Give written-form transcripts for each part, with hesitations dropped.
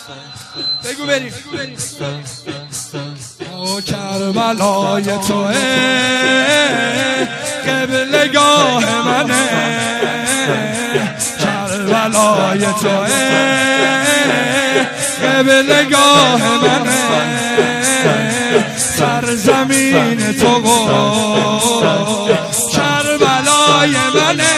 بگو بریم او کربلای توه قبلگاه منه کربلای توه قبلگاه منه سرزمین تو کربلای منه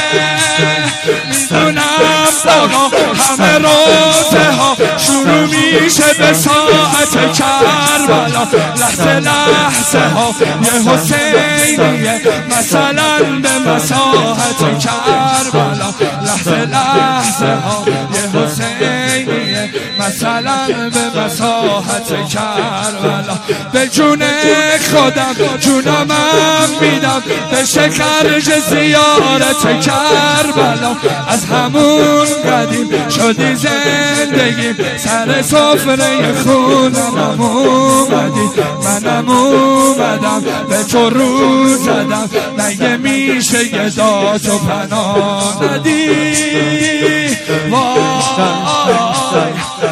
میدونم آقا همه روزه ها شروع میشه به ساعت کربلا لحظه لحظه ها یه حسینیه مثلا به مساحت کربلا لحظه لحظه ها یه حسینیه مثلا به مساحت کربلا به جون خودم جونمم میدم بشه خرج زیارت کربلا از همون قدیم شدی زندگیم سر سفره خونم اومدی منم اومدم به تو رو زدم مگه میشه یه داد و پناه ندی وای وای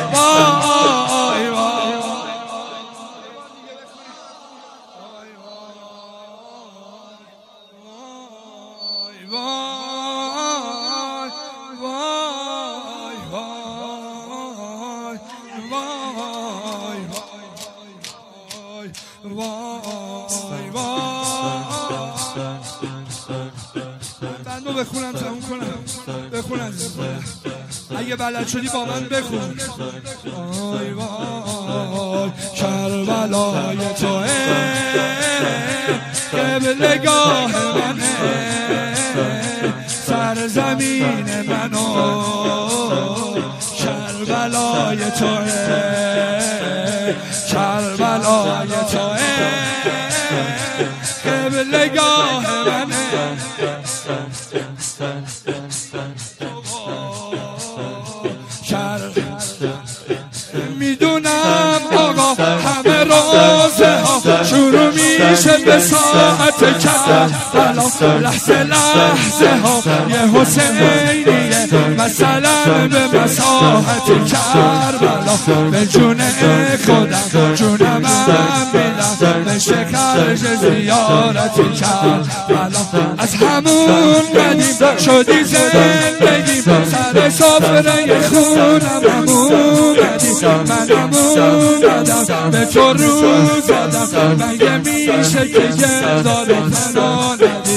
بندو بخونم تموم کنم بخونم اگه بلد شدی با من بخون وای وای کربلای توه قبلگاه منه سرزمین منو کربلای توه کربلای توه قبلگاه منه میدونم آقا همه روزه ها شروع میشه به ساعت کربلا لحظه لحظه ها یه حسینیه مثلا به مساحت کربلا به جون خودم جونمم میدم بشه خرج زیارت کربلا از همون قدیم شدی زندگیم سر سفره خونم اومدی منم اومدم به تو رو زدم مگه میشه که گردار پناه ندی